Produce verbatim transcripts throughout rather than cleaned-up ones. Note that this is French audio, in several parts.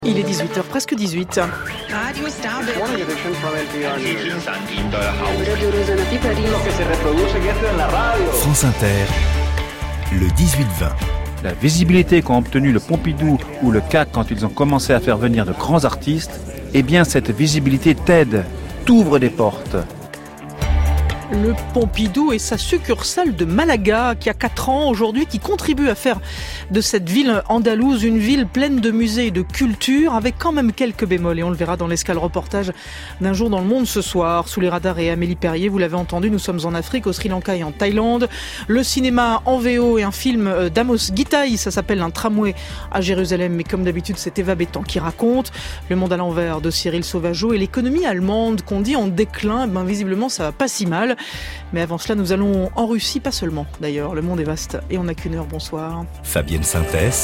Il est dix-huit heures, presque dix-huit. Radio Starbucks. France Inter, le dix-huit vingt. La visibilité qu'ont obtenu le Pompidou ou le C A C quand ils ont commencé à faire venir de grands artistes, eh bien cette visibilité t'aide, t'ouvre des portes. Le Pompidou et sa succursale de Malaga, qui a quatre ans aujourd'hui, qui contribue à faire de cette ville andalouse une ville pleine de musées et de culture, avec quand même quelques bémols. Et on le verra dans l'escale reportage d'un jour dans le monde ce soir. Sous les radars et Amélie Perrier, vous l'avez entendu, nous sommes en Afrique, au Sri Lanka et en Thaïlande. Le cinéma en V O et un film d'Amos Gitaï, ça s'appelle Un tramway à Jérusalem. Mais comme d'habitude, c'est Eva Bétan qui raconte. Le monde à l'envers de Cyril Sauvageau et l'économie allemande qu'on dit en déclin. Ben, visiblement, ça va pas si mal. Mais avant cela, nous allons en Russie, pas seulement d'ailleurs, le monde est vaste et on n'a qu'une heure, bonsoir. Fabienne Synthèse.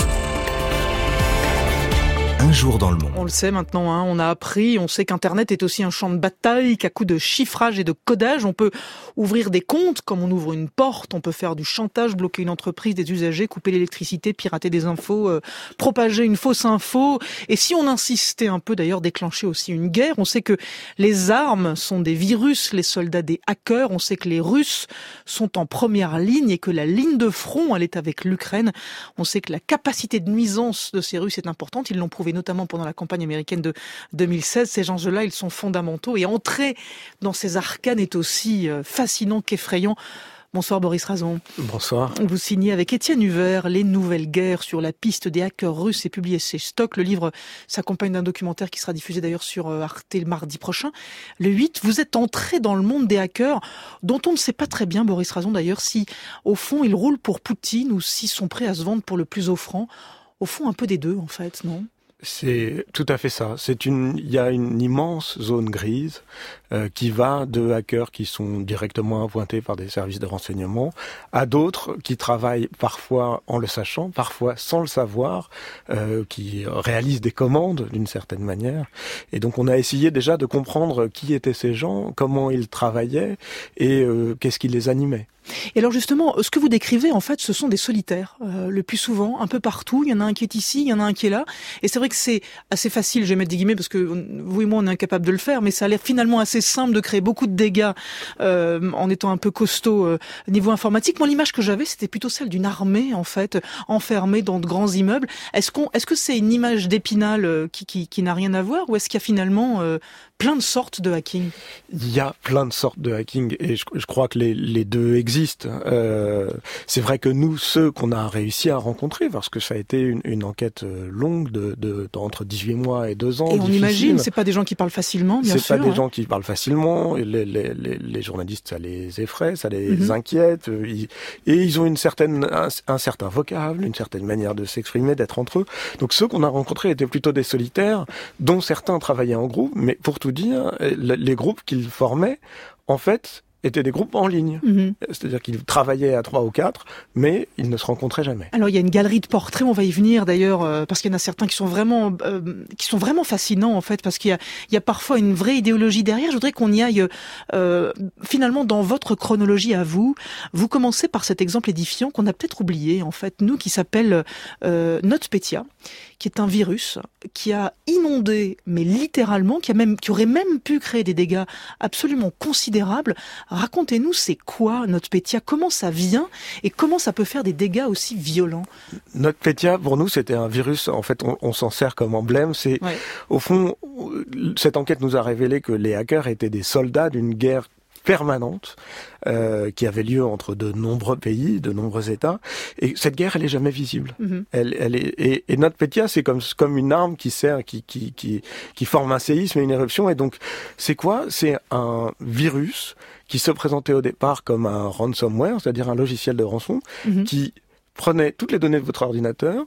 Un jour dans le monde. On le sait maintenant, hein, on a appris, on sait qu'Internet est aussi un champ de bataille, qu'à coup de chiffrage et de codage, on peut ouvrir des comptes comme on ouvre une porte, on peut faire du chantage, bloquer une entreprise, des usagers, couper l'électricité, pirater des infos, euh, propager une fausse info. Et si on insistait un peu d'ailleurs, déclencher aussi une guerre, on sait que les armes sont des virus, les soldats des hackers, on sait que les Russes sont en première ligne et que la ligne de front, elle est avec l'Ukraine. On sait que la capacité de nuisance de ces Russes est importante, ils l'ont prouvé notamment pendant la campagne américaine de deux mille seize. Ces enjeux-là, ils sont fondamentaux. Et entrer dans ces arcanes est aussi fascinant qu'effrayant. Bonsoir Boris Razon. Bonsoir. Vous signez avec Étienne Huvert Les nouvelles guerres sur la piste des hackers russes et publié chez Stock. Le livre s'accompagne d'un documentaire qui sera diffusé d'ailleurs sur Arte le mardi prochain. Le huit, vous êtes entré dans le monde des hackers dont on ne sait pas très bien, Boris Razon d'ailleurs, si au fond ils roulent pour Poutine ou s'ils sont prêts à se vendre pour le plus offrant. Au fond, un peu des deux en fait, non ? C'est tout à fait ça. C'est une, il y a une immense zone grise euh, qui va de hackers qui sont directement appointés par des services de renseignement à d'autres qui travaillent parfois en le sachant, parfois sans le savoir, euh, qui réalisent des commandes d'une certaine manière. Et donc on a essayé déjà de comprendre qui étaient ces gens, comment ils travaillaient et euh, qu'est-ce qui les animait. Et alors justement, ce que vous décrivez, en fait, ce sont des solitaires. Euh, le plus souvent, un peu partout. Il y en a un qui est ici, il y en a un qui est là. Et c'est vrai que c'est assez facile, je vais mettre des guillemets, parce que vous et moi, on est incapables de le faire, mais ça a l'air finalement assez simple de créer beaucoup de dégâts euh, en étant un peu costaud euh, niveau informatique. Moi, l'image que j'avais, c'était plutôt celle d'une armée, en fait, enfermée dans de grands immeubles. Est-ce qu'on, est-ce que c'est une image d'Épinal euh, qui, qui, qui n'a rien à voir, ou est-ce qu'il y a finalement euh, plein de sortes de hacking ? Il y a plein de sortes de hacking, et je, je crois que les, les deux existent. Euh, c'est vrai que nous, ceux qu'on a réussi à rencontrer, parce que ça a été une, une enquête longue de, de, de entre dix-huit mois et deux ans. Et on difficile. Imagine, c'est pas des gens qui parlent facilement, bien c'est sûr. C'est pas des hein. gens qui parlent facilement. Les, les, les, les journalistes, ça les effraie, ça les mm-hmm. inquiète. Ils, et ils ont une certaine, un, un certain vocable, une certaine manière de s'exprimer, d'être entre eux. Donc ceux qu'on a rencontrés étaient plutôt des solitaires, dont certains travaillaient en groupe. Mais pour tout dire, les groupes qu'ils formaient, en fait, étaient des groupes en ligne. Mmh. C'est-à-dire qu'ils travaillaient à trois ou quatre, mais ils ne se rencontraient jamais. Alors, il y a une galerie de portraits, on va y venir d'ailleurs, euh, parce qu'il y en a certains qui sont vraiment, euh, qui sont vraiment fascinants, en fait, parce qu'il y a, il y a parfois une vraie idéologie derrière. Je voudrais qu'on y aille, euh, finalement, dans votre chronologie à vous. Vous commencez par cet exemple édifiant qu'on a peut-être oublié, en fait, nous, qui s'appelle euh, NotPetya, qui est un virus qui a inondé, mais littéralement, qui a même, qui aurait même pu créer des dégâts absolument considérables. Racontez-nous, c'est quoi NotPetya ? Comment ça vient et comment ça peut faire des dégâts aussi violents ? NotPetya, pour nous, c'était un virus. En fait, on, on s'en sert comme emblème. C'est, ouais. Au fond, cette enquête nous a révélé que les hackers étaient des soldats d'une guerre permanente euh, qui avait lieu entre de nombreux pays, de nombreux États, et cette guerre elle est jamais visible. Mm-hmm. Elle, elle est et, et NotPetya c'est comme comme une arme qui sert, qui qui qui qui forme un séisme et une éruption. Et donc c'est quoi ? C'est un virus qui se présentait au départ comme un ransomware, c'est-à-dire un logiciel de rançon mm-hmm. qui prenait toutes les données de votre ordinateur,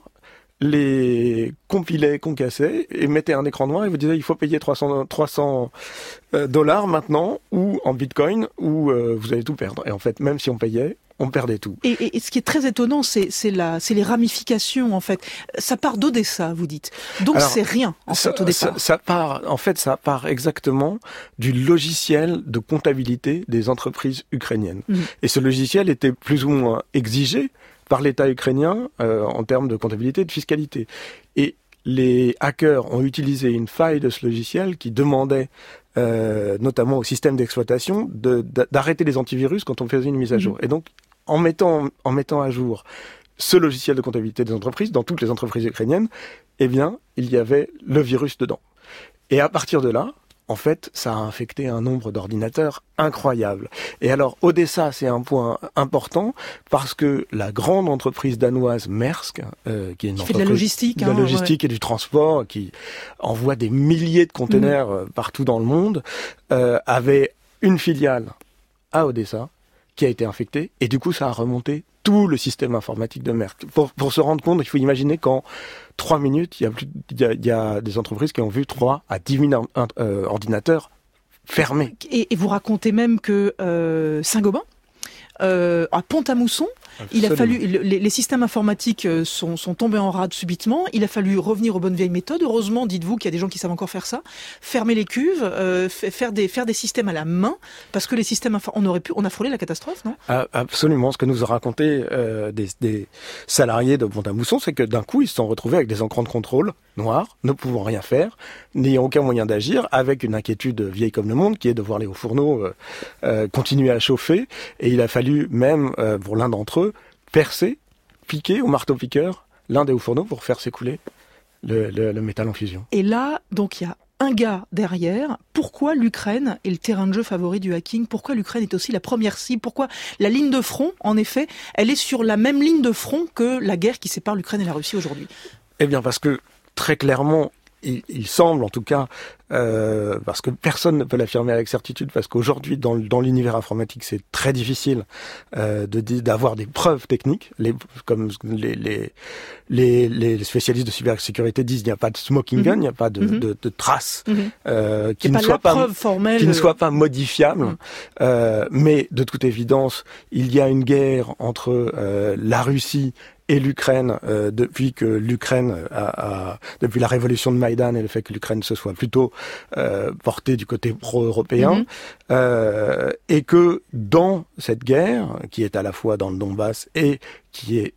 les compilait, concassait et mettait un écran noir et vous disait il faut payer trois cents dollars maintenant ou en bitcoin ou euh, vous allez tout perdre. Et en fait, même si on payait, on perdait tout. Et, et, et ce qui est très étonnant, c'est, c'est, la, c'est les ramifications, en fait. Ça part d'Odessa, vous dites. Donc alors, c'est rien, en ça, fait, au départ. Ça, ça part, en fait, ça part exactement du logiciel de comptabilité des entreprises ukrainiennes. Mmh. Et ce logiciel était plus ou moins exigé par l'État ukrainien euh, en termes de comptabilité et de fiscalité. Et les hackers ont utilisé une faille de ce logiciel qui demandait, euh, notamment au système d'exploitation, de, d'arrêter les antivirus quand on faisait une mise à jour. Mmh. Et donc, en mettant, en mettant à jour ce logiciel de comptabilité des entreprises, dans toutes les entreprises ukrainiennes, eh bien, il y avait le virus dedans. Et à partir de là, en fait, ça a infecté un nombre d'ordinateurs incroyable. Et alors, Odessa, c'est un point important parce que la grande entreprise danoise Maersk, euh, qui est une qui entreprise fait de la logistique, de la hein, logistique ouais. et du transport, qui envoie des milliers de containers mmh. partout dans le monde, euh, avait une filiale à Odessa qui a été infectée. Et du coup, ça a remonté tout le système informatique de Maersk. Pour, pour se rendre compte, il faut imaginer qu'en trois minutes, il y a, plus, il y a, il y a des entreprises qui ont vu trois à dix mille euh, ordinateurs fermés. Et, et vous racontez même que euh, Saint-Gobain, euh, à Pont-à-Mousson, il a fallu, les, les systèmes informatiques sont, sont tombés en rade subitement. Il a fallu revenir aux bonnes vieilles méthodes. Heureusement, dites-vous qu'il y a des gens qui savent encore faire ça. Fermer les cuves, euh, faire des faire des systèmes à la main, parce que les systèmes, on aurait pu, on a frôlé la catastrophe, non ? Ah, absolument. Ce que nous a raconté euh, des, des salariés de Pont-à-Mousson, c'est que d'un coup, ils se sont retrouvés avec des écrans de contrôle noirs, ne pouvant rien faire, n'ayant aucun moyen d'agir, avec une inquiétude vieille comme le monde, qui est de voir les hauts fourneaux euh, euh, continuer à chauffer. Et il a fallu même, euh, pour l'un d'entre eux, percer, piquer au marteau-piqueur l'un des hauts fourneaux pour faire s'écouler le, le, le métal en fusion. Et là, donc, il y a un gars derrière. Pourquoi l'Ukraine est le terrain de jeu favori du hacking ? Pourquoi l'Ukraine est aussi la première cible ? Pourquoi la ligne de front, en effet, elle est sur la même ligne de front que la guerre qui sépare l'Ukraine et la Russie aujourd'hui ? Eh bien, parce que, très clairement, il, il semble, en tout cas, euh, parce que personne ne peut l'affirmer avec certitude, parce qu'aujourd'hui, dans, dans l'univers informatique, c'est très difficile euh, de, d'avoir des preuves techniques. Les, comme les, les, les, les spécialistes de cybersécurité disent, il n'y a pas de smoking gun, il mm-hmm. n'y a pas de, mm-hmm. de, de traces mm-hmm. euh, qui, ne soient pas, qui ne soient pas modifiables. Mm. Euh, mais de toute évidence, il y a une guerre entre euh, la Russie et l'Ukraine, euh, depuis que l'Ukraine a, a, depuis la révolution de Maïdan et le fait que l'Ukraine se soit plutôt euh, portée du côté pro-européen, mm-hmm. euh, et que dans cette guerre, qui est à la fois dans le Donbass et qui est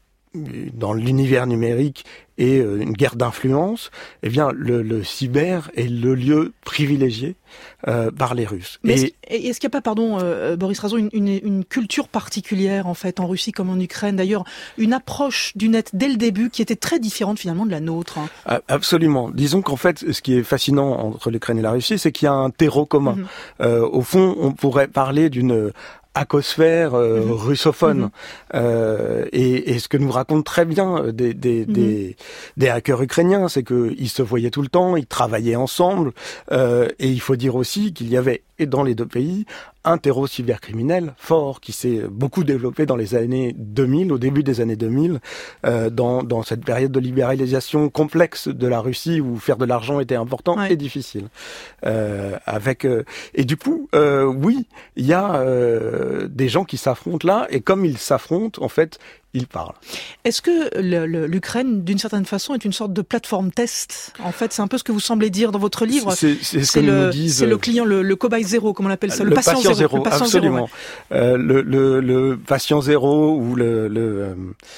dans l'univers numérique et euh, une guerre d'influence, eh bien le, le cyber est le lieu privilégié euh, par les Russes. Mais et est-ce, est-ce qu'il n'y a pas, pardon, euh, Boris Razon, une, une, une culture particulière en fait en Russie comme en Ukraine, d'ailleurs, une approche du net dès le début qui était très différente finalement de la nôtre. Hein. Absolument. Disons qu'en fait, ce qui est fascinant entre l'Ukraine et la Russie, c'est qu'il y a un terreau commun. Mm-hmm. Euh, au fond, on pourrait parler d'une hackosphère euh, mmh. russophone. Mmh. Euh, et, et ce que nous racontent très bien des, des, mmh. des, des hackers ukrainiens, c'est qu'ils se voyaient tout le temps, ils travaillaient ensemble. Euh, et il faut dire aussi qu'il y avait, et dans les deux pays, un terreau cybercriminel fort qui s'est beaucoup développé dans les années deux mille, au début des années deux mille, euh, dans, dans cette période de libéralisation complexe de la Russie où faire de l'argent était important ouais. et difficile. Euh, avec euh, et du coup, euh, oui, il y a euh, des gens qui s'affrontent là, et comme ils s'affrontent, en fait, ils parlent. Est-ce que le, le, l'Ukraine, d'une certaine façon, est une sorte de plateforme test ? En fait, c'est un peu ce que vous semblez dire dans votre livre. C'est, c'est ce c'est que le, nous disent. C'est le client, le, le cobaye zéro, comme on l'appelle ça, le, le patient, patient zéro. zéro le patient absolument. Zéro, ouais. euh, le, le, le patient zéro ou le, le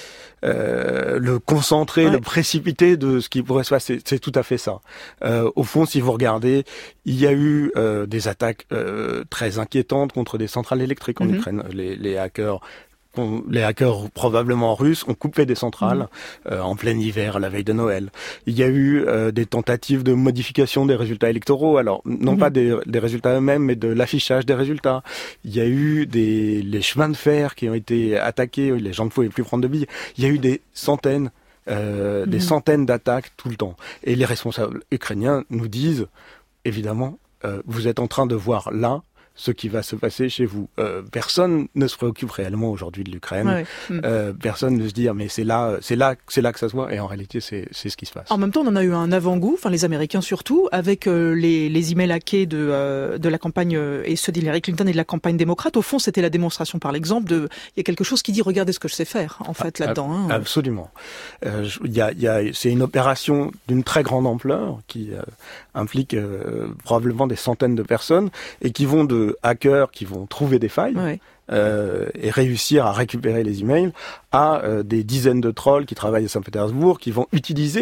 Euh, le concentré, ouais. le précipité de ce qui pourrait se passer, c'est tout à fait ça. Euh, au fond, si vous regardez, il y a eu euh, des attaques euh, très inquiétantes contre des centrales électriques en mm-hmm. Ukraine. Les, les hackers les hackers probablement russes ont coupé des centrales mmh. euh, en plein hiver, à la veille de Noël. Il y a eu euh, des tentatives de modification des résultats électoraux, alors non mmh. pas des, des résultats eux-mêmes, mais de l'affichage des résultats. Il y a eu des les chemins de fer qui ont été attaqués, les gens ne pouvaient plus prendre de billets. Il y a eu des centaines, euh, mmh. des centaines d'attaques tout le temps. Et les responsables ukrainiens nous disent, évidemment, euh, vous êtes en train de voir là ce qui va se passer chez vous. Euh, personne ne se préoccupe réellement aujourd'hui de l'Ukraine. Ouais, ouais. Euh, personne ne se dit, mais c'est là, c'est là, c'est là que ça se voit. Et en réalité, c'est, c'est ce qui se passe. En même temps, on en a eu un avant-goût, enfin les Américains surtout, avec euh, les, les emails hackés de, euh, de la campagne euh, et ceux d'Hillary Clinton et de la campagne démocrate. Au fond, c'était la démonstration par l'exemple de, il y a quelque chose qui dit, regardez ce que je sais faire, en fait, ah, là-dedans. Hein. Absolument. Euh, il y a, il y a, c'est une opération d'une très grande ampleur qui euh, implique euh, probablement des centaines de personnes et qui vont de hackers qui vont trouver des failles ouais. euh, et réussir à récupérer les emails à euh, des dizaines de trolls qui travaillent à Saint-Pétersbourg qui vont utiliser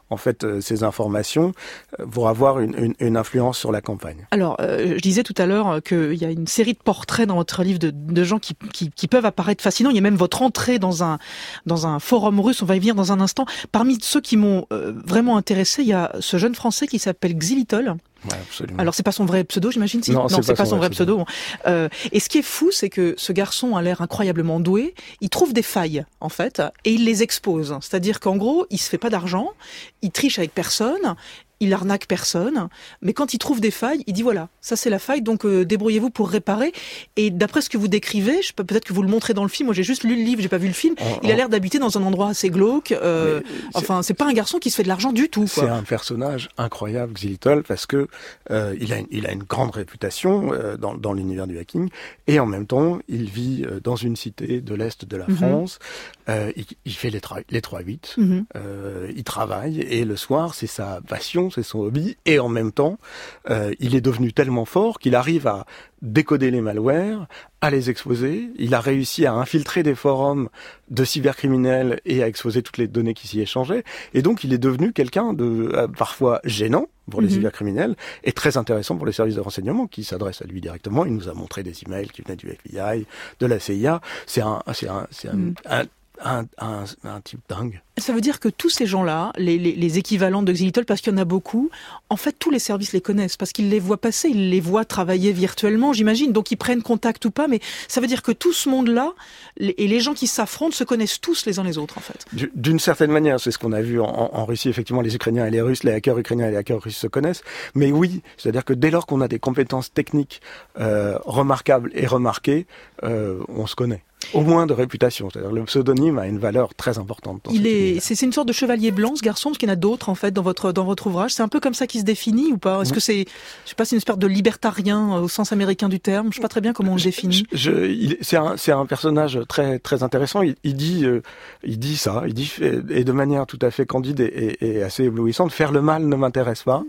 en fait euh, ces informations euh, pour avoir une, une, une influence sur la campagne. Alors, euh, je disais tout à l'heure qu'il y a une série de portraits dans votre livre de, de gens qui, qui, qui peuvent apparaître fascinants. Il y a même votre entrée dans un dans un forum russe. On va y venir dans un instant. Parmi ceux qui m'ont euh, vraiment intéressé, il y a ce jeune Français qui s'appelle Xilitol. Ouais, absolument. Alors c'est pas son vrai pseudo, j'imagine, si non, non, c'est, c'est pas, pas son son vrai pseudo. pseudo. Euh, et ce qui est fou, c'est que ce garçon a l'air incroyablement doué. Il trouve des failles, en fait, et il les expose. C'est-à-dire qu'en gros, il se fait pas d'argent, il triche avec personne. Il arnaque personne, mais quand il trouve des failles, il dit voilà, ça c'est la faille, donc euh, débrouillez-vous pour réparer. Et d'après ce que vous décrivez, je peux peut-être que vous le montrez dans le film. Moi, j'ai juste lu le livre, j'ai pas vu le film. En, il a en... l'air d'habiter dans un endroit assez glauque. Euh, c'est... Enfin, c'est pas un garçon qui se fait de l'argent du tout, quoi. C'est un personnage incroyable, Xilitol, parce que euh, il a une, il a une grande réputation euh, dans, dans l'univers du hacking, et en même temps, il vit euh, dans une cité de l'est de la mm-hmm. France. Euh, il, il fait les, tra- les trois huit, mm-hmm. euh, il travaille, et le soir, c'est sa passion, c'est son hobby, et en même temps, euh, il est devenu tellement fort qu'il arrive à décoder les malwares, à les exposer. Il a réussi à infiltrer des forums de cybercriminels et à exposer toutes les données qui s'y échangeaient. Et donc, il est devenu quelqu'un de euh, parfois gênant pour les mm-hmm. cybercriminels et très intéressant pour les services de renseignement qui s'adressent à lui directement. Il nous a montré des emails qui venaient du F B I, de la C I A. C'est un, c'est un, c'est un, mm. un Un, un, un type dingue. Ça veut dire que tous ces gens-là, les, les, les équivalents de Xilitol, parce qu'il y en a beaucoup, en fait, tous les services les connaissent, parce qu'ils les voient passer, ils les voient travailler virtuellement, j'imagine, donc ils prennent contact ou pas, mais ça veut dire que tout ce monde-là, les, et les gens qui s'affrontent se connaissent tous les uns les autres, en fait. D'une certaine manière, c'est ce qu'on a vu en, en Russie, effectivement, les Ukrainiens et les Russes, les hackers ukrainiens et les hackers russes se connaissent, mais oui, c'est-à-dire que dès lors qu'on a des compétences techniques euh, remarquables et remarquées, euh, on se connaît. Au moins de réputation, c'est-à-dire le pseudonyme a une valeur très importante. Dans Il est, c'est, c'est une sorte de chevalier blanc, ce garçon, parce qu'il y en a d'autres en fait dans votre dans votre ouvrage. C'est un peu comme ça qu'il se définit ou pas? Est-ce oui. que c'est, je sais pas, c'est une espèce de libertarien au sens américain du terme? Je sais pas très bien comment on le définit. Je, je, il, c'est un c'est un personnage très très intéressant. Il, il dit euh, il dit ça, il dit et de manière tout à fait candide et, et, et assez éblouissante. Faire le mal ne m'intéresse pas.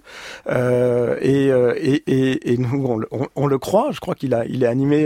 Euh, et, et et et nous on, on, on le croit. Je crois qu'il a il est animé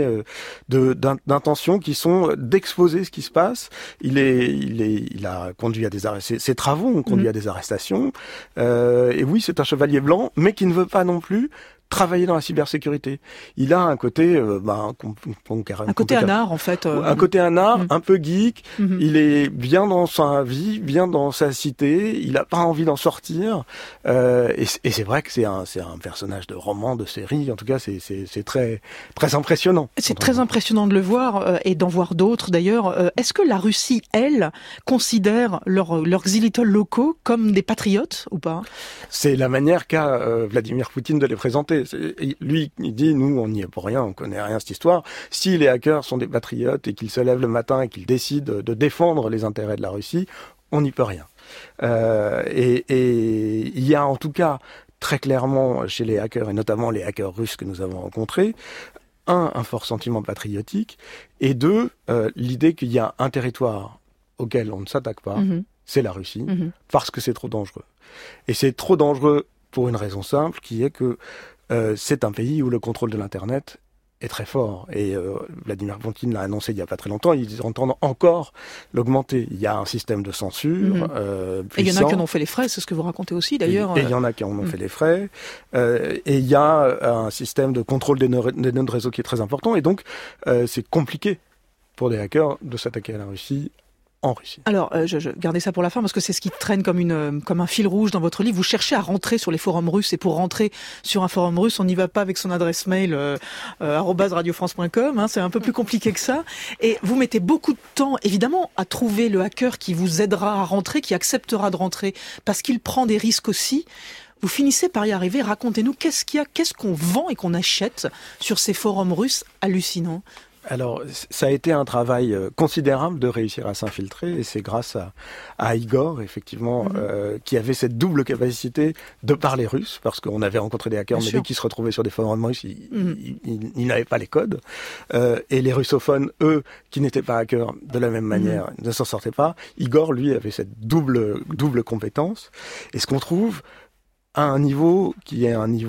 de d'intentions qui sont d'exposer ce qui se passe. Il est, il est, il a conduit à des arrêts. Ses, ses travaux ont conduit mmh. à des arrestations. Euh, et oui, c'est un chevalier blanc, mais qui ne veut pas non plus travailler dans la cybersécurité. Il a un côté, euh, bah, un, un, un côté anard en fait. Euh... Un côté anard, mmh. un peu geek. Mmh. Il est bien dans sa vie, bien dans sa cité. Il a pas envie d'en sortir. Euh, et, et c'est vrai que c'est un, c'est un personnage de roman, de série. En tout cas, c'est, c'est, c'est très, très impressionnant. C'est très impressionnant de le voir euh, et d'en voir d'autres d'ailleurs. Euh, est-ce que la Russie, elle, considère leurs leurs Xilitol locaux comme des patriotes ou pas? C'est la manière qu'a euh, Vladimir Poutine de les présenter. C'est, lui, il dit, nous, on n'y est pour rien, on connaît rien à cette histoire. Si les hackers sont des patriotes et qu'ils se lèvent le matin et qu'ils décident de défendre les intérêts de la Russie, on n'y peut rien. Euh, et, et il y a en tout cas très clairement chez les hackers, et notamment les hackers russes que nous avons rencontrés, un, un fort sentiment patriotique, et deux, euh, l'idée qu'il y a un territoire auquel on ne s'attaque pas, mmh. c'est la Russie, mmh. parce que c'est trop dangereux. Et c'est trop dangereux pour une raison simple, qui est que Euh, c'est un pays où le contrôle de l'Internet est très fort. Et euh, Vladimir Poutine l'a annoncé il n'y a pas très longtemps, ils entendent encore l'augmenter. Il y a un système de censure mmh. euh, puissant. Et il y en a qui en ont fait les frais, c'est ce que vous racontez aussi d'ailleurs. Et il y en a qui en ont mmh. fait les frais. Euh, et il y a un système de contrôle des nœuds de réseau qui est très important. Et donc, euh, c'est compliqué pour des hackers de s'attaquer à la Russie. En Russie. Alors, euh, je, je gardez ça pour la fin parce que c'est ce qui traîne comme une euh, comme un fil rouge dans votre livre. Vous cherchez à rentrer sur les forums russes et pour rentrer sur un forum russe, on n'y va pas avec son adresse mail euh, euh, arobase radio france point com. Hein, c'est un peu plus compliqué que ça. Et vous mettez beaucoup de temps, évidemment, à trouver le hacker qui vous aidera à rentrer, qui acceptera de rentrer, parce qu'il prend des risques aussi. Vous finissez par y arriver. Racontez-nous qu'est-ce qu'il y a, qu'est-ce qu'on vend et qu'on achète sur ces forums russes hallucinants. Alors, ça a été un travail considérable de réussir à s'infiltrer, et c'est grâce à, à Igor, effectivement, mmh. euh, qui avait cette double capacité de parler russe, parce qu'on avait rencontré des hackers, Bien mais sûr. Dès qu'ils se retrouvaient sur des forums russes, ils, mmh. ils, ils, ils n'avaient pas les codes. Euh, et les russophones, eux, qui n'étaient pas hackers de la même manière, mmh. ne s'en sortaient pas. Igor, lui, avait cette double, double compétence. Et ce qu'on trouve à un niveau qui est un niveau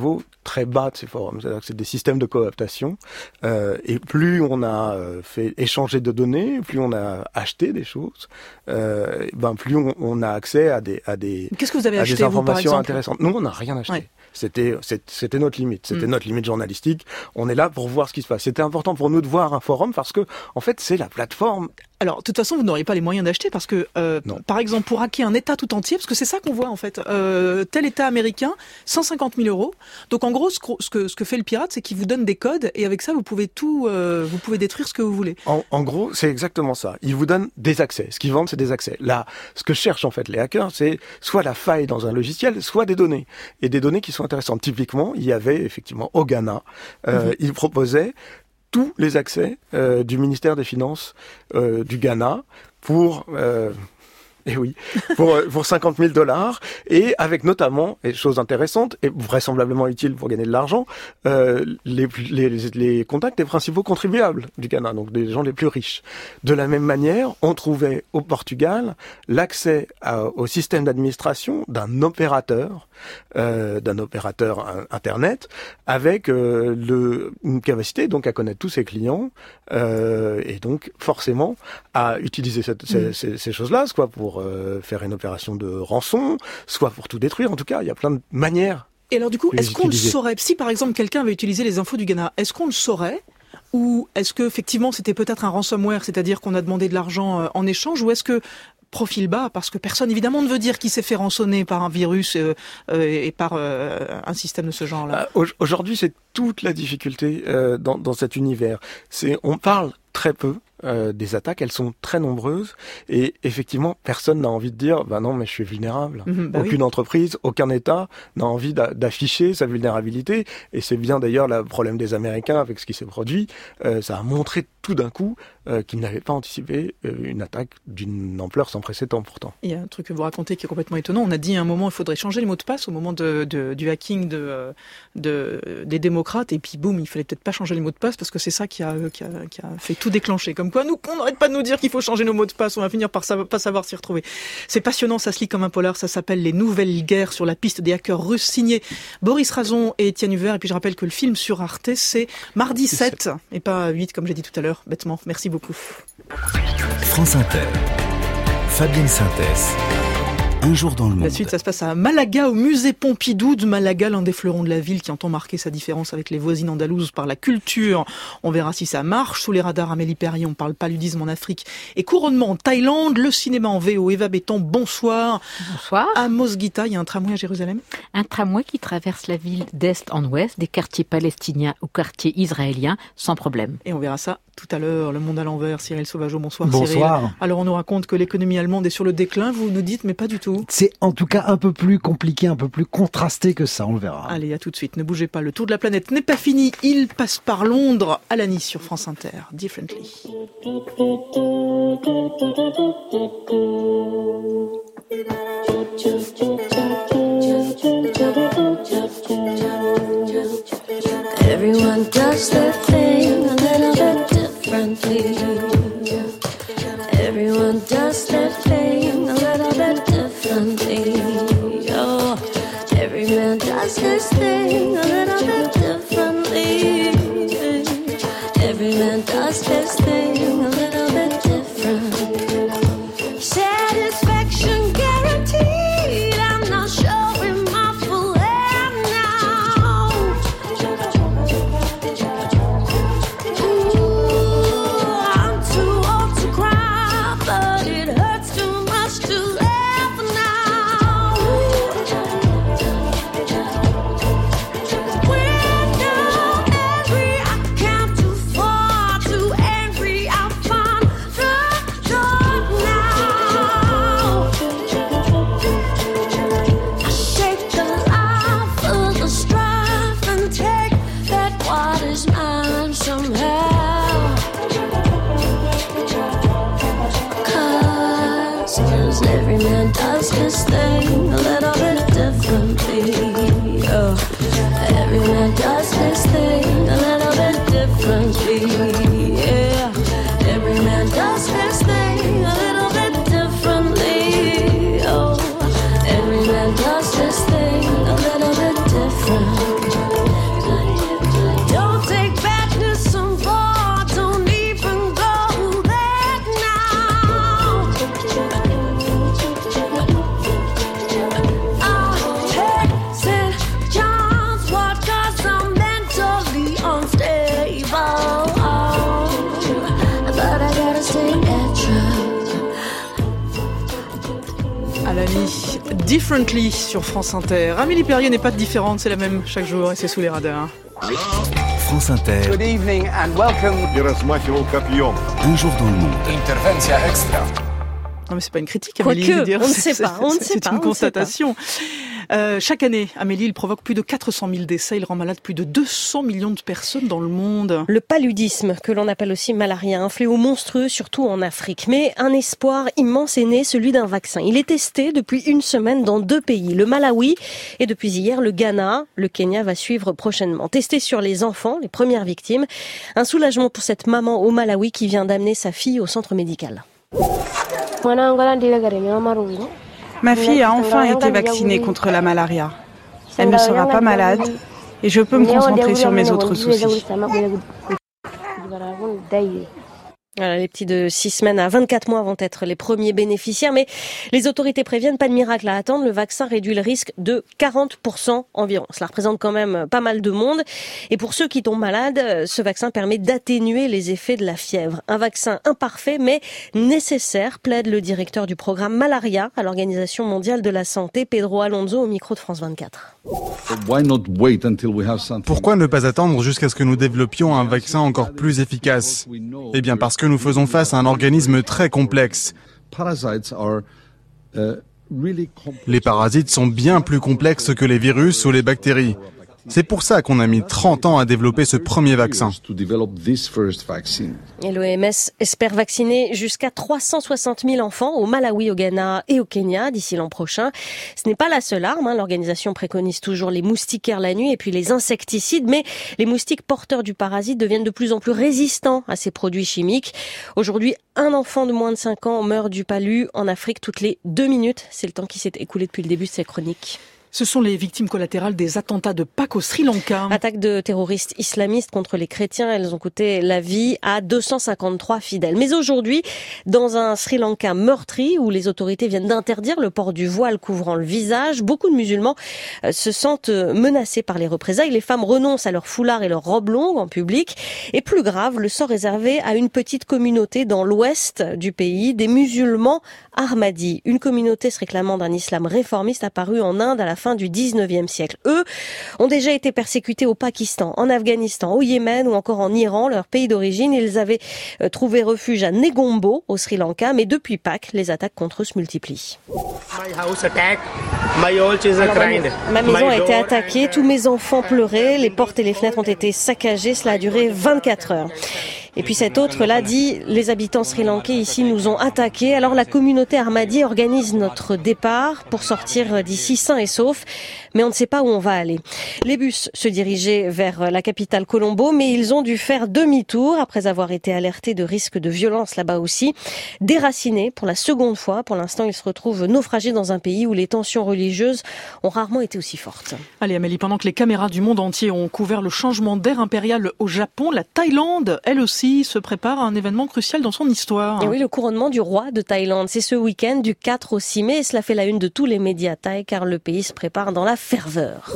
très bas de ces forums, c'est-à-dire que c'est des systèmes de cooptation. Euh, et plus on a fait échanger de données, plus on a acheté des choses, euh, ben plus on, on a accès à des à des, Qu'est-ce que vous avez à acheté, des informations vous, par exemple intéressantes. Nous, on n'a rien acheté. Ouais. C'était, c'était notre limite. C'était mmh. notre limite journalistique. On est là pour voir ce qui se passe. C'était important pour nous de voir un forum parce que, en fait, c'est la plateforme. Alors, de toute façon, vous n'auriez pas les moyens d'acheter parce que, euh, par exemple, pour hacker un État tout entier, parce que c'est ça qu'on voit en fait, euh, tel État américain, cent cinquante mille euros. Donc, en gros, ce que ce que fait le pirate, c'est qu'il vous donne des codes et avec ça, vous pouvez tout, euh, vous pouvez détruire ce que vous voulez. En, en gros, c'est exactement ça. Ils vous donnent des accès. Ce qu'ils vendent, c'est des accès. Là, ce que cherchent en fait les hackers, c'est soit la faille dans un logiciel, soit des données et des données qui sont intéressantes. Typiquement, il y avait effectivement au Ghana, euh, mmh. ils proposaient tous les accès euh, du ministère des Finances euh, du Ghana pour, euh, eh oui, pour, pour cinquante mille dollars et avec notamment, et chose intéressante et vraisemblablement utile pour gagner de l'argent, euh, les, les, les contacts des principaux contribuables du Ghana, donc des gens les plus riches. De la même manière, on trouvait au Portugal l'accès à, au système d'administration d'un opérateur, euh, d'un opérateur internet, avec euh, le, une capacité donc à connaître tous ses clients euh, et donc forcément à utiliser cette, mmh. ces, ces, ces choses-là, soit pour euh, faire une opération de rançon, soit pour tout détruire. En tout cas, il y a plein de manières. Et alors du coup, est-ce qu'on le saurait? Si par exemple quelqu'un avait utilisé les infos du Ghana, est-ce qu'on le saurait? Ou est-ce que effectivement c'était peut-être un ransomware, c'est-à-dire qu'on a demandé de l'argent en échange, ou est-ce que profil bas, parce que personne évidemment ne veut dire qu'il s'est fait rançonner par un virus euh, euh, et par euh, un système de ce genre-là. Euh, aujourd'hui, c'est toute la difficulté euh, dans, dans cet univers. C'est, on parle très peu euh, des attaques, elles sont très nombreuses et effectivement, personne n'a envie de dire « bah non, mais je suis vulnérable mmh, ». Bah Aucune oui. entreprise, aucun État n'a envie d'a- d'afficher sa vulnérabilité et c'est bien d'ailleurs le problème des Américains avec ce qui s'est produit. Euh, ça a montré tout d'un coup euh, qu'ils n'avaient pas anticipé euh, une attaque d'une ampleur sans précédent pourtant. Il y a un truc que vous racontez qui est complètement étonnant. On a dit à un moment il faudrait changer les mots de passe au moment de, de, du hacking de, de, des démocrates et puis boum, il fallait peut-être pas changer les mots de passe parce que c'est ça qui a, qui a, qui a fait tout déclencher. Comme quoi, nous, on n'arrête pas de nous dire qu'il faut changer nos mots de passe, on va finir par sa- pas savoir s'y retrouver. C'est passionnant, ça se lit comme un polar, ça s'appelle Les Nouvelles Guerres sur la piste des hackers russes, signé Boris Razon et Étienne Huvert. Et puis je rappelle que le film sur Arte, c'est mardi sept et pas huit comme j'ai dit tout à l'heure, bêtement. Merci beaucoup. France Inter, Fabienne Synthèse. Un jour dans le monde. La suite, ça se passe à Malaga, au musée Pompidou de Malaga, l'un des fleurons de la ville qui entend marquer sa différence avec les voisines andalouses par la culture. On verra si ça marche. Sous les radars, Amélie Perrier, on parle paludisme en Afrique et couronnement en Thaïlande. Le cinéma en V O, Eva Béton, bonsoir. Bonsoir. À Mosguita, il y a un tramway à Jérusalem. Un tramway qui traverse la ville d'est en ouest, des quartiers palestiniens aux quartiers israéliens, sans problème. Et on verra ça tout à l'heure. Le monde à l'envers, Cyril Sauvageau, bonsoir, bonsoir. Cyril. Alors on nous raconte que l'économie allemande est sur le déclin, vous nous dites, mais pas du tout. C'est en tout cas un peu plus compliqué, un peu plus contrasté que ça, on le verra. Allez, à tout de suite, ne bougez pas, le tour de la planète n'est pas fini, il passe par Londres, Alanis sur France Inter, Differently. Everyone does their thing a little bit differently. Everyone does their thing a little bit differently. Oh, every man does his thing a little bit differently. Every man does his thing a little bit different. Satisfaction guaranteed. I'm not showing my full hand now. Ooh, I'm too old to cry, but it hurts too much to laugh now. We're now angry, I count too far, too angry, I find. Differently sur France Inter. Amélie Perrier n'est pas différente, c'est la même chaque jour et c'est sous les radars. France Inter. Good evening and welcome. Un jour dans le monde. Intervention extra. Non mais c'est pas une critique, Amélie. Quoique, je veux dire, on ne c'est, sait pas, on ne sait c'est pas, une on ne constatation. Euh, chaque année, Amélie, il provoque plus de quatre cent mille décès. Il rend malade plus de deux cents millions de personnes dans le monde. Le paludisme, que l'on appelle aussi malaria, un fléau monstrueux, surtout en Afrique. Mais un espoir immense est né, celui d'un vaccin. Il est testé depuis une semaine dans deux pays, le Malawi et depuis hier le Ghana. Le Kenya va suivre prochainement. Testé sur les enfants, les premières victimes. Un soulagement pour cette maman au Malawi qui vient d'amener sa fille au centre médical. Ma fille a enfin été vaccinée contre la malaria. Elle ne sera pas malade et je peux me concentrer sur mes autres soucis. Voilà, les petits de six semaines à vingt-quatre mois vont être les premiers bénéficiaires, mais les autorités préviennent, pas de miracle à attendre, le vaccin réduit le risque de quarante pour cent environ. Cela représente quand même pas mal de monde. Et pour ceux qui tombent malades, ce vaccin permet d'atténuer les effets de la fièvre. Un vaccin imparfait, mais nécessaire, plaide le directeur du programme Malaria à l'Organisation mondiale de la santé, Pedro Alonso, au micro de France vingt-quatre. Pourquoi ne pas attendre jusqu'à ce que nous développions un vaccin encore plus efficace ? Eh bien parce que nous faisons face à un organisme très complexe. Les parasites sont bien plus complexes que les virus ou les bactéries. C'est pour ça qu'on a mis trente ans à développer ce premier vaccin. Et l'O M S espère vacciner jusqu'à trois cent soixante mille enfants au Malawi, au Ghana et au Kenya d'ici l'an prochain. Ce n'est pas la seule arme, hein. L'organisation préconise toujours les moustiquaires la nuit et puis les insecticides, mais les moustiques porteurs du parasite deviennent de plus en plus résistants à ces produits chimiques. Aujourd'hui, un enfant de moins de cinq ans meurt du palu en Afrique toutes les deux minutes. C'est le temps qui s'est écoulé depuis le début de cette chronique. Ce sont les victimes collatérales des attentats de Pâques au Sri Lanka. Attaques de terroristes islamistes contre les chrétiens, elles ont coûté la vie à deux cent cinquante-trois fidèles. Mais aujourd'hui, dans un Sri Lanka meurtri où les autorités viennent d'interdire le port du voile couvrant le visage, beaucoup de musulmans se sentent menacés par les représailles. Les femmes renoncent à leur foulard et leur robe longue en public. Et plus grave, le sort réservé à une petite communauté dans l'ouest du pays, des musulmans Ahmadis. Une communauté se réclamant d'un islam réformiste apparu en Inde à la fin du dix-neuvième siècle. Eux ont déjà été persécutés au Pakistan, en Afghanistan, au Yémen ou encore en Iran, leur pays d'origine. Ils avaient trouvé refuge à Negombo, au Sri Lanka, mais depuis Pâques, les attaques contre eux se multiplient. Alors, ma, ma maison a été attaquée, tous mes enfants pleuraient, les portes et les fenêtres ont été saccagées, cela a duré vingt-quatre heures. Et puis cet autre-là dit, les habitants sri-lankais ici nous ont attaqués, alors la communauté Ahmadi organise notre départ pour sortir d'ici sains et saufs, mais on ne sait pas où on va aller. Les bus se dirigeaient vers la capitale Colombo, mais ils ont dû faire demi-tour après avoir été alertés de risques de violence là-bas aussi. Déracinés pour la seconde fois, pour l'instant ils se retrouvent naufragés dans un pays où les tensions religieuses ont rarement été aussi fortes. Allez Amélie, pendant que les caméras du monde entier ont couvert le changement d'ère impériale au Japon, la Thaïlande, elle aussi, se prépare à un événement crucial dans son histoire. Et oui, le couronnement du roi de Thaïlande, c'est ce week-end du quatre au six mai et cela fait la une de tous les médias thaïs car le pays se prépare dans la ferveur.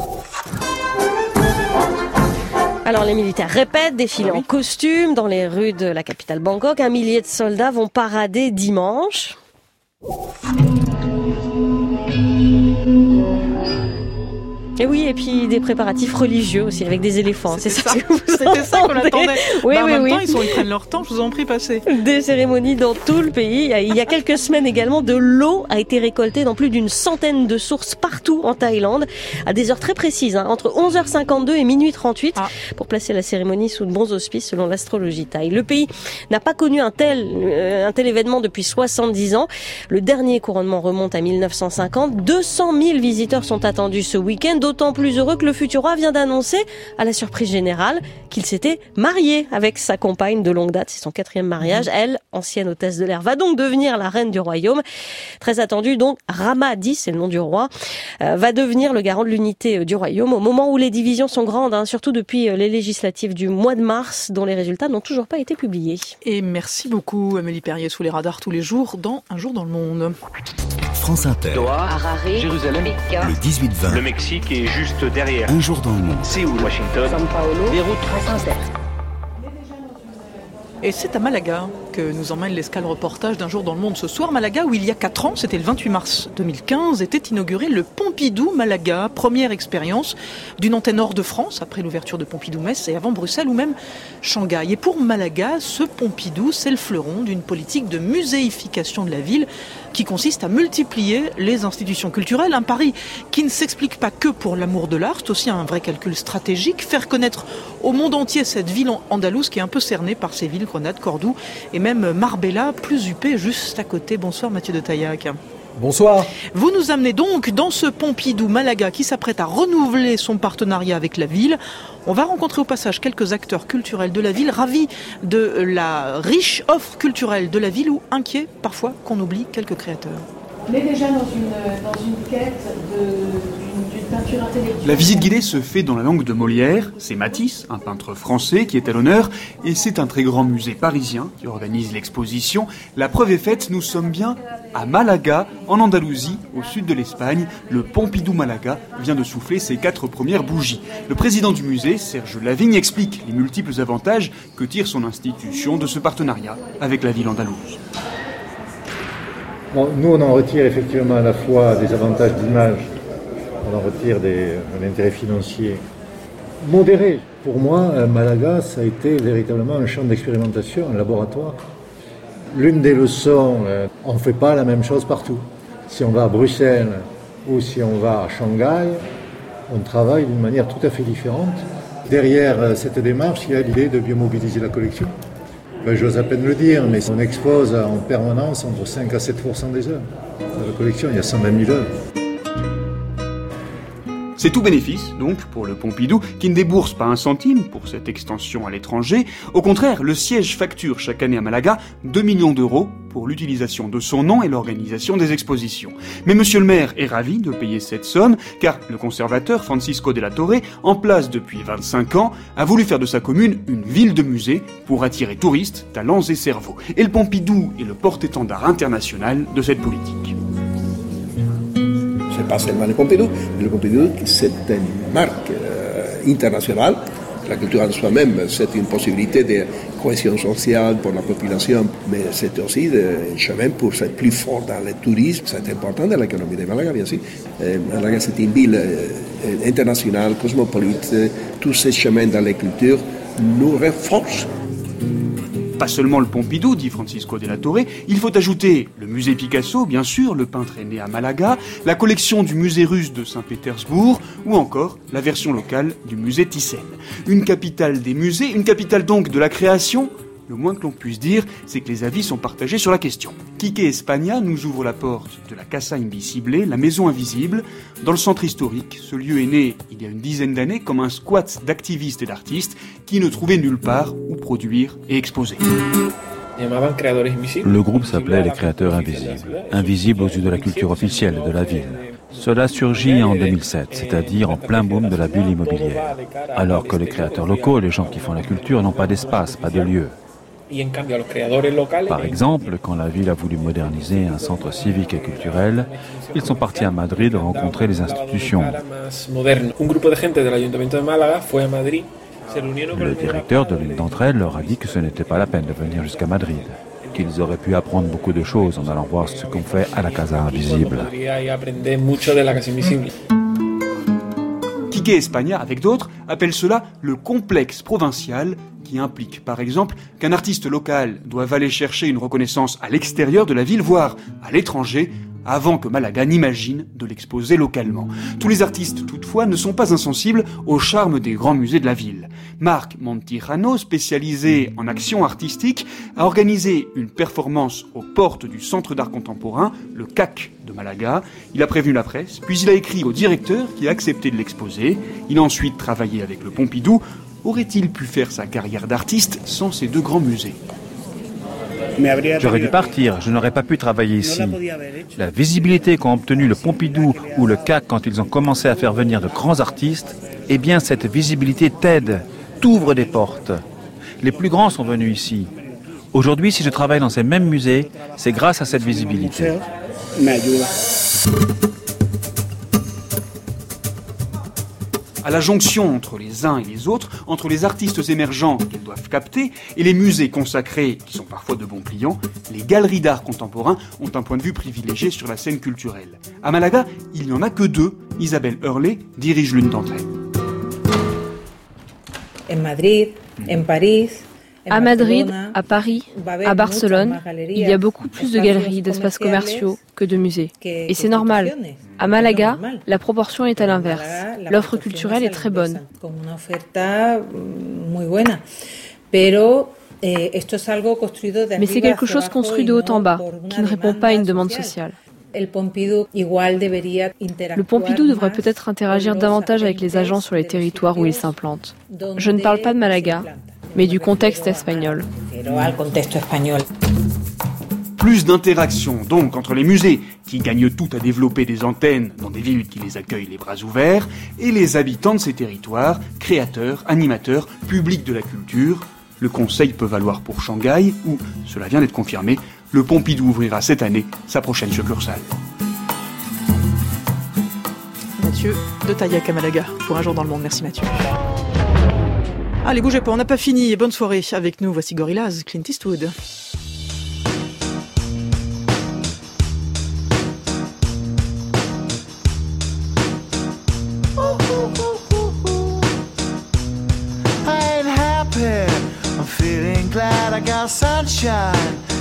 Alors les militaires répètent, défilent en costume dans les rues de la capitale Bangkok. Un millier de soldats vont parader dimanche. Et oui, et puis des préparatifs religieux aussi, avec des éléphants. C'était c'est ça, ça que vous c'était ça qu'on attendait. Oui, bah, en oui, même oui. temps, ils, sont, ils prennent leur temps, je vous en prie, passez. Des cérémonies dans tout le pays. Il y a quelques semaines également, de l'eau a été récoltée dans plus d'une centaine de sources partout en Thaïlande, à des heures très précises, hein, entre onze heures cinquante-deux et minuit trente-huit, ah. pour placer la cérémonie sous de bons auspices selon l'astrologie thaï. Le pays n'a pas connu un tel, euh, un tel événement depuis soixante-dix ans. Le dernier couronnement remonte à mille neuf cent cinquante. deux cent mille visiteurs sont attendus ce week-end, d'autant plus heureux que le futur roi vient d'annoncer, à la surprise générale, qu'il s'était marié avec sa compagne de longue date. C'est son quatrième mariage. Elle, ancienne hôtesse de l'air, va donc devenir la reine du royaume. Très attendue, donc, Rama dix, c'est le nom du roi, euh, va devenir le garant de l'unité du royaume au moment où les divisions sont grandes, hein, surtout depuis les législatives du mois de mars, dont les résultats n'ont toujours pas été publiés. Et merci beaucoup, Amélie Perrier, sous les radars tous les jours, dans Un jour dans le monde. France Inter. Doha, Harare, Jérusalem, Pékin, le dix-huit vingt. Le Mexique est juste derrière. Un jour dans le monde. Séoul, Washington, São Paulo, Beyrouth, France Inter. Et c'est à Malaga. que nous emmène l'escale reportage d'un jour dans le monde ce soir. Malaga, où il y a quatre ans, c'était le vingt-huit mars deux mille quinze, était inauguré le Pompidou Malaga, première expérience d'une antenne hors de France, après l'ouverture de Pompidou-Metz et avant Bruxelles ou même Shanghai. Et pour Malaga, ce Pompidou, c'est le fleuron d'une politique de muséification de la ville qui consiste à multiplier les institutions culturelles. Un pari qui ne s'explique pas que pour l'amour de l'art, c'est aussi un vrai calcul stratégique, faire connaître au monde entier cette ville andalouse qui est un peu cernée par Séville, Grenade, Cordoue et même Marbella, plus huppée juste à côté. Bonsoir Mathieu de Taillac. Bonsoir. Vous nous amenez donc dans ce Pompidou Malaga qui s'apprête à renouveler son partenariat avec la ville. On va rencontrer au passage quelques acteurs culturels de la ville, ravis de la riche offre culturelle de la ville ou inquiets parfois qu'on oublie quelques créateurs. On est déjà dans une, dans une quête de, d'une, d'une peinture intellectuelle. La visite guidée se fait dans la langue de Molière. C'est Matisse, un peintre français, qui est à l'honneur. Et c'est un très grand musée parisien qui organise l'exposition. La preuve est faite, nous sommes bien à Malaga, en Andalousie, au sud de l'Espagne. Le Pompidou Malaga vient de souffler ses quatre premières bougies. Le président du musée, Serge Lavigne, explique les multiples avantages que tire son institution de ce partenariat avec la ville andalouse. Bon, nous, on en retire effectivement à la fois des avantages d'image, on en retire des, un intérêt financier modéré. Pour moi, Malaga, ça a été véritablement un champ d'expérimentation, un laboratoire. L'une des leçons, on ne fait pas la même chose partout. Si on va à Bruxelles ou si on va à Shanghai, on travaille d'une manière tout à fait différente. Derrière cette démarche, il y a l'idée de bien mobiliser la collection. Ben, j'ose à peine le dire, mais on expose en permanence entre cinq à sept pour cent des œuvres. Dans la collection, il y a cent vingt mille œuvres. C'est tout bénéfice, donc, pour le Pompidou, qui ne débourse pas un centime pour cette extension à l'étranger. Au contraire, le siège facture chaque année à Malaga deux millions d'euros pour l'utilisation de son nom et l'organisation des expositions. Mais monsieur le maire est ravi de payer cette somme, car le conservateur Francisco de la Torre, en place depuis vingt-cinq ans, a voulu faire de sa commune une ville de musée pour attirer touristes, talents et cerveaux. Et le Pompidou est le porte-étendard international de cette politique. C'est pas seulement le Pompidou, mais le Pompidou, c'est une marque euh, internationale. La culture en soi-même, c'est une possibilité de cohésion sociale pour la population, mais c'est aussi un chemin pour être plus fort dans le tourisme. C'est important dans l'économie de Malaga, bien sûr. Euh, Malaga, c'est une ville euh, internationale, cosmopolite. Tous ces chemins dans la culture nous renforcent. Pas seulement le Pompidou, dit Francisco de la Torre, il faut ajouter le musée Picasso, bien sûr, le peintre est né à Malaga, la collection du musée russe de Saint-Pétersbourg, ou encore la version locale du musée Thyssen. Une capitale des musées, une capitale donc de la création. Le moins que l'on puisse dire, c'est que les avis sont partagés sur la question. Quique España nous ouvre la porte de la Casa Invisible, la maison invisible. Dans le centre historique, ce lieu est né il y a une dizaine d'années comme un squat d'activistes et d'artistes qui ne trouvaient nulle part où produire et exposer. Le groupe s'appelait les Créateurs Invisibles, invisibles aux yeux de la culture officielle de la ville. Cela surgit en deux mille sept, c'est-à-dire en plein boom de la bulle immobilière, alors que les créateurs locaux et les gens qui font la culture n'ont pas d'espace, pas de lieu. Par exemple, quand la ville a voulu moderniser un centre civique et culturel, ils sont partis à Madrid rencontrer les institutions. Le directeur de l'une d'entre elles leur a dit que ce n'était pas la peine de venir jusqu'à Madrid, qu'ils auraient pu apprendre beaucoup de choses en allant voir ce qu'on fait à la Casa Invisible. Quique España, avec d'autres, appelle cela le complexe provincial, qui implique par exemple qu'un artiste local doive aller chercher une reconnaissance à l'extérieur de la ville, voire à l'étranger, avant que Malaga n'imagine de l'exposer localement. Tous les artistes, toutefois, ne sont pas insensibles au charme des grands musées de la ville. Marc Montijano, spécialisé en action artistique, a organisé une performance aux portes du Centre d'art contemporain, le C A C de Malaga. Il a prévenu la presse, puis il a écrit au directeur qui a accepté de l'exposer. Il a ensuite travaillé avec le Pompidou. Aurait-il pu faire sa carrière d'artiste sans ces deux grands musées ? J'aurais dû partir, je n'aurais pas pu travailler ici. La visibilité qu'ont obtenue le Pompidou ou le C A C quand ils ont commencé à faire venir de grands artistes, eh bien cette visibilité t'aide, t'ouvre des portes. Les plus grands sont venus ici. Aujourd'hui, si je travaille dans ces mêmes musées, c'est grâce à cette visibilité. à la jonction entre les uns et les autres, entre les artistes émergents qu'ils doivent capter et les musées consacrés, qui sont parfois de bons clients, les galeries d'art contemporain ont un point de vue privilégié sur la scène culturelle. À Malaga, il n'y en a que deux. Isabelle Hurley dirige l'une d'entre elles. En Madrid, en Paris... À Madrid, à Paris, à Barcelone, il y a beaucoup plus de galeries, d'espaces commerciaux que de musées. Et c'est normal. À Malaga, la proportion est à l'inverse. L'offre culturelle est très bonne. Mais c'est quelque chose construit de haut en bas, qui ne répond pas à une demande sociale. Le Pompidou devrait peut-être interagir davantage avec les agents sur les territoires où il s'implante. Je ne parle pas de Malaga, mais du contexte espagnol. Plus d'interaction donc entre les musées, qui gagnent tout à développer des antennes dans des villes qui les accueillent les bras ouverts, et les habitants de ces territoires, créateurs, animateurs, publics de la culture. Le conseil peut valoir pour Shanghai, où, cela vient d'être confirmé, le Pompidou ouvrira cette année sa prochaine succursale. Mathieu de Taillac à Malaga pour Un jour dans le monde. Merci Mathieu. Allez, bougez pas, on n'a pas fini. Bonne soirée avec nous. Voici Gorillaz, Clint Eastwood. I ain't happy, I'm feeling glad I got sunshine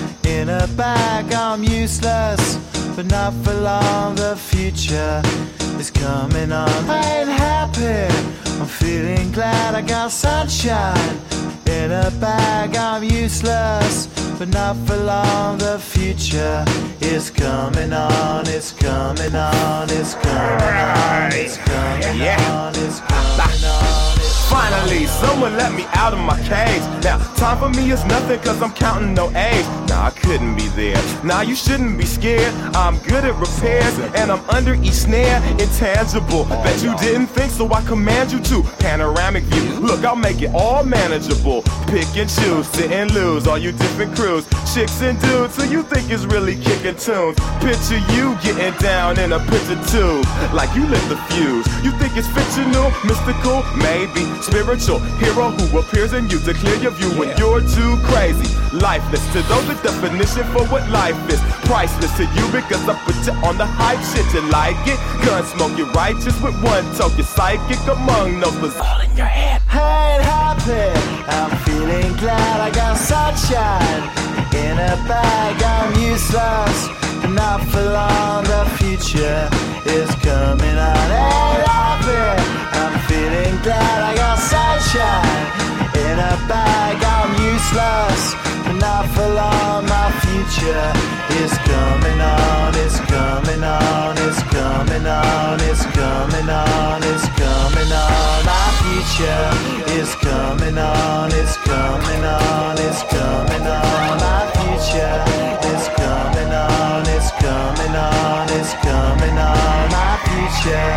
in a bag. I'm useless, but not for long. The future is coming on. I ain't happy, I'm feeling glad I got sunshine in a bag. I'm useless, but not for long. The future is coming on. It's coming on. It's coming on. It's coming on. It's coming on. Finally, someone let me out of my cage. Now, time for me is nothing cause I'm counting no A's. Nah, I couldn't be there. Nah, you shouldn't be scared. I'm good at repairs and I'm under each snare. Intangible. Bet you didn't think, so I command you to. Panoramic view. Look, I'll make it all manageable. Pick and choose, sit and lose. All you different crews, chicks and dudes who you think is really kicking tunes. Picture you getting down in a picture tube, like you lit the fuse. You think it's fictional, mystical, maybe. Spiritual hero who appears in you to clear your view when you're too crazy. Lifeless to those, the definition for what life is. Priceless to you because I put you on the hype shit. You like it? Gun smoke, you're righteous with one toke. You're psychic among those, but all in your head. I ain't happy, I'm feeling glad I got sunshine in a bag. I'm useless, but not for long. The future is coming on. Ain't happy, I'm feeling glad I got sunshine in a bag. I'm useless, but not for long. My future is coming on. It's coming on. It's coming on. It's coming on. It's coming on. My future is coming on. It's coming on. It's coming on. My future is coming on. It's coming on. It's coming on. My future.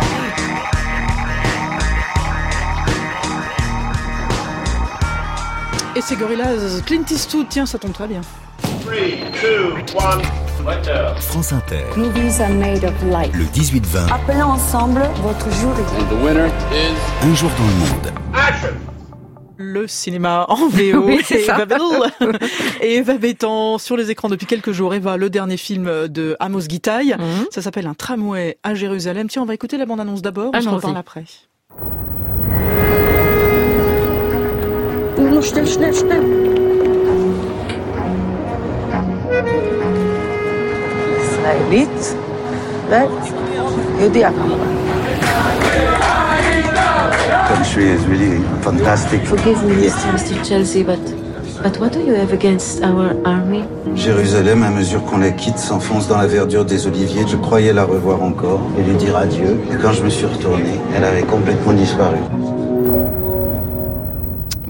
Et c'est Gorillaz, Clint Eastwood, tiens, ça tombe très bien. trois, deux, un, France Inter. Movies are made of light. Le dix-huit vingt. Appelons ensemble votre jury. And the winner is Un jour dans le monde. Action. Le cinéma en V O, oui, c'est et ça. Eva Bell. Et Eva Bétan sur les écrans depuis quelques jours. Eva, le dernier film de Amos Gitaï. Mm-hmm. Ça s'appelle Un tramway à Jérusalem. Tiens, on va écouter la bande-annonce d'abord, on se reparle après. No, schnell, schnell, schnell. ישראלית ויהודיה כמובן. Country is really fantastic. Forgive me, Mister Chelsea, but but what do you have against our army? Jérusalem, à mesure qu'on la quitte, s'enfonce dans la verdure des oliviers. Je croyais la revoir encore et lui dire adieu. Et quand je me suis retourné, elle avait complètement disparu.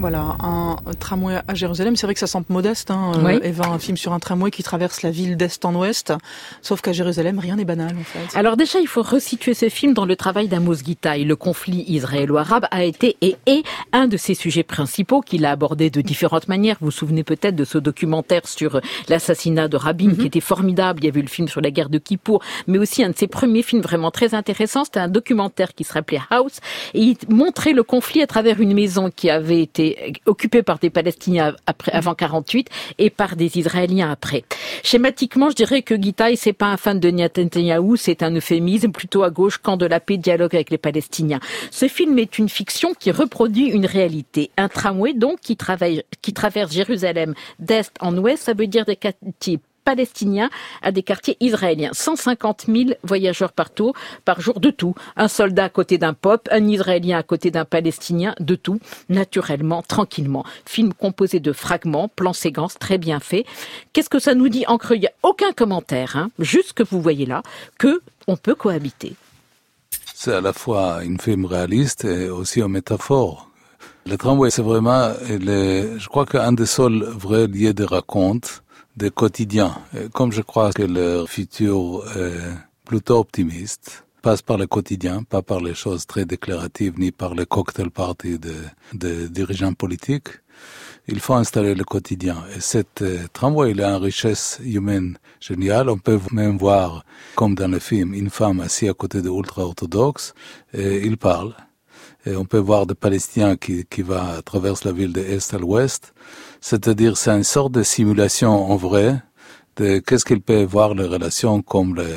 Voilà, un tramway à Jérusalem. C'est vrai que ça semble modeste, hein, oui. Eva, un film sur un tramway qui traverse la ville d'est en ouest. Sauf qu'à Jérusalem, rien n'est banal, en fait. Alors déjà, il faut resituer ce film dans le travail d'Amos Gitaï. Le conflit israélo-arabe a été et est un de ses sujets principaux qu'il a abordé de différentes manières. Vous vous souvenez peut-être de ce documentaire sur l'assassinat de Rabin, mm-hmm. qui était formidable. Il y avait eu le film sur la guerre de Kippour, mais aussi un de ses premiers films vraiment très intéressants. C'était un documentaire qui se rappelait House, et il montrait le conflit à travers une maison qui avait été occupée par des Palestiniens après, avant quarante-huit et par des Israéliens après. Schématiquement, je dirais que Gitaï, c'est pas un fan de Netanyahou, c'est un euphémisme, plutôt à gauche, camp de la paix, dialogue avec les Palestiniens. Ce film est une fiction qui reproduit une réalité. Un tramway, donc, qui, travaille, qui traverse Jérusalem d'est en ouest, ça veut dire des quartiers palestiniens à des quartiers israéliens. cent cinquante mille voyageurs par tour, par jour, de tout. Un soldat à côté d'un pop, un Israélien à côté d'un Palestinien, de tout, naturellement, tranquillement. Film composé de fragments, plans séquences, très bien fait. Qu'est-ce que ça nous dit en creux? Il n'y a aucun commentaire, hein, juste ce que vous voyez là, que on peut cohabiter. C'est à la fois un film réaliste et aussi une métaphore. Le tramway, c'est vraiment, le, je crois qu'un des seuls vrais lieux de raconte des quotidiens. Comme je crois que le futur est plutôt optimiste, passe par le quotidien, pas par les choses très déclaratives, ni par les cocktail parties de, de dirigeants politiques, il faut installer le quotidien. Et cette euh, tramway, il a une richesse humaine géniale. On peut même voir, comme dans le film, une femme assise à côté de ultra-orthodoxes, et il parle. Et on peut voir des Palestiniens qui, qui va traverser la ville de l'Est à l'Ouest. C'est-à-dire, c'est une sorte de simulation en vrai de qu'est-ce qu'il peut voir les relations comme le,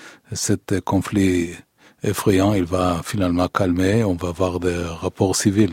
cet conflit effrayant. Il va finalement calmer, on va avoir des rapports civils.